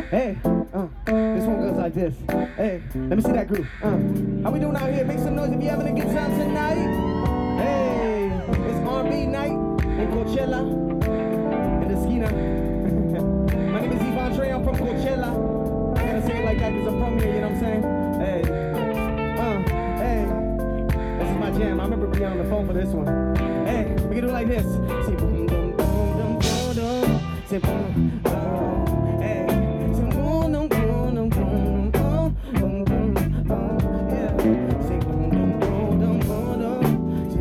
Hey, this one goes like this. Hey, let me see that groove. How we doing out here? Make some noise if you're having a good time tonight. Hey, it's R&B night in Coachella, in the Skeena. My name is Yvonne Trey, I'm from Coachella. I gotta say it like that because I'm from here, you know what I'm saying? Hey, hey, this is my jam. I remember being on the phone for this one. Hey, we can do it like this. Say boom, boom, boom, boom, boom, boom. Say boom, boom. Hey, say boom, boom, boom, boom, boom, boom, boom, boom, boom. Yeah, say boom, boom, boom, boom, boom, boom. Say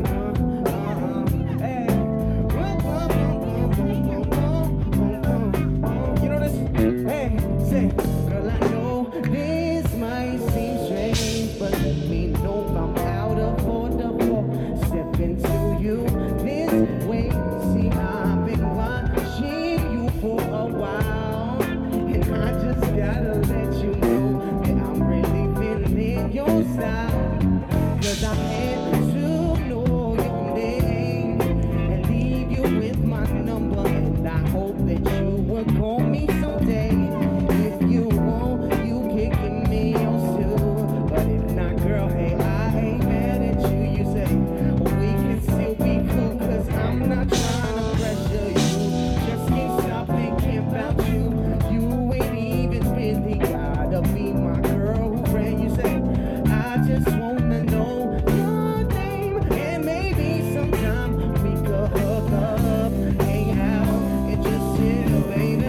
hey, boom, boom, boom, boom, boom, boom, boom, boom. You know this? Hey, say, girl, I know this might seem strange, but let me know if I'm out of order for stepping to you this way. See, I've been watching you for a while, and I just gotta let you know that I'm really feeling your style. Cause I had to know your name and leave you with my number, and I hope that you would call me someday. If you want, you can give me yours too, but if not, girl, hey, I ain't mad at you. You say we can still be cool, cause I'm not trying to pressure you. Just can't stop thinking about you. You ain't even really gotta be my girlfriend. You say I just wanna know your name, and maybe sometime we could hook up, hang out, and just chill, baby.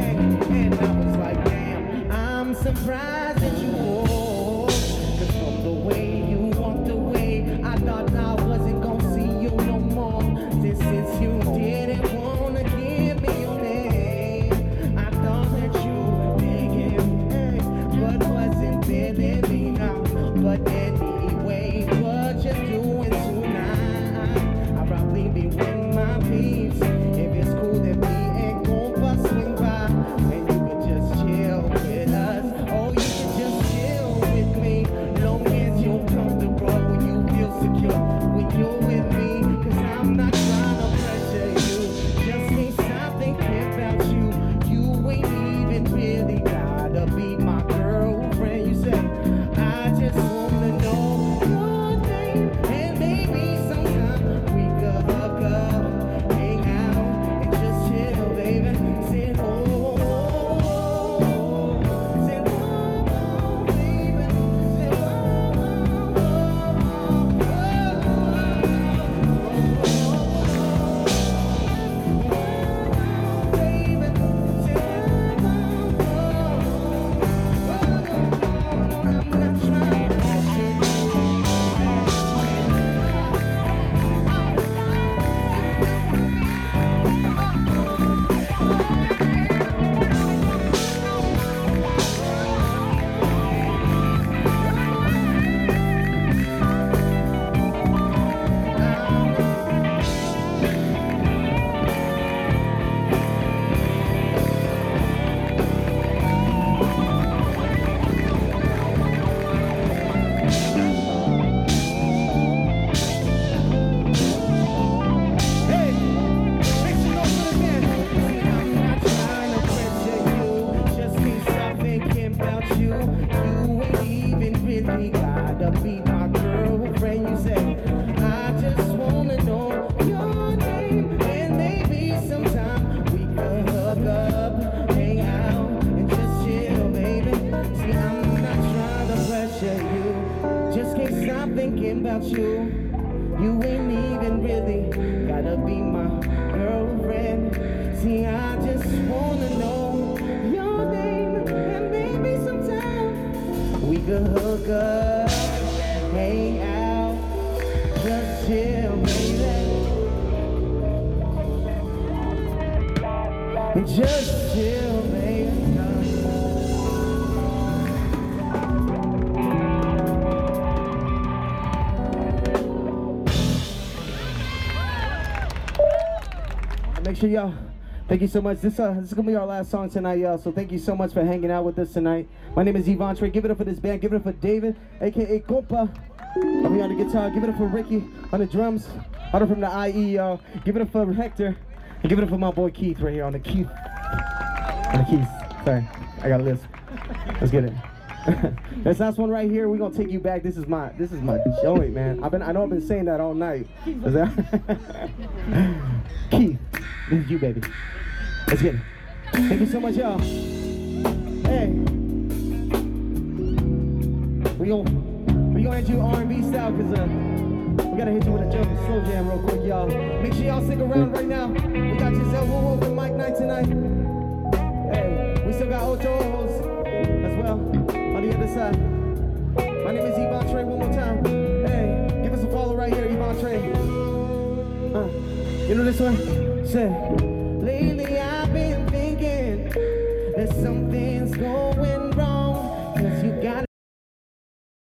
And I was like, damn, I'm surprised that you walked, cause from the way you walked away, I thought I wasn't gonna see you no more. Since you didn't wanna give me your name, I thought that you were digging, but wasn't feeling me now. But anyway, what you doing tonight? I'll probably be with my peeps. If it's cool, then me and Compa swing by, and you could just chill with us. Oh, you can just chill with me, long as you're comfortable, when you feel secure, when you're with me. Cause I'm not trying to pressure you, just can't stop thinking about you. You ain't even really gotta be my girlfriend. You said I just wanna know your name, and maybe sometime we could hook up, hang out, and just chill, baby. Say oh, say oh, baby. Say oh, baby. Say I'm not trying to pressure you. Hey, make some noise for the man. See, I'm not trying to pressure you, just can't stop thinking about you. You ain't even really gotta be my girlfriend. You say I just wanna know your name, and maybe sometime we could hook up, hang out, and just chill, baby. See, I'm not trying to pressure you, just can't stop thinking about you. You ain't even really gotta be my girlfriend. See, I just wanna know your name, and maybe sometime we could hook up, hang out, just chill, baby. Just chill, baby. Make sure y'all, thank you so much. This is gonna be our last song tonight, y'all. So thank you so much for hanging out with us tonight. My name is Yvonne Trey. Give it up for this band. Give it up for David, aka Compa, over here on the guitar. Give it up for Ricky on the drums. Order from the IE, y'all. Give it up for Hector, and give it up for my boy Keith right here on the keys. Sorry, I got a list. Let's get it. This last one right here, we're gonna take you back. This is my joint, man. I know I've been saying that all night. Keith, this is you, baby. Let's get it. Thank you so much, y'all. Hey, we gonna hit you R&B style, cause we gotta hit you with a slow jam real quick, y'all. Make sure y'all stick around right now. We got yourself one open mic night tonight. Hey, we still got Ocho Ojos as well on the other side. My name is Yvonne Trey, one more time. Hey, give us a follow right here, Yvonne Trey. You know this one? Say, lately I've been thinking that something's going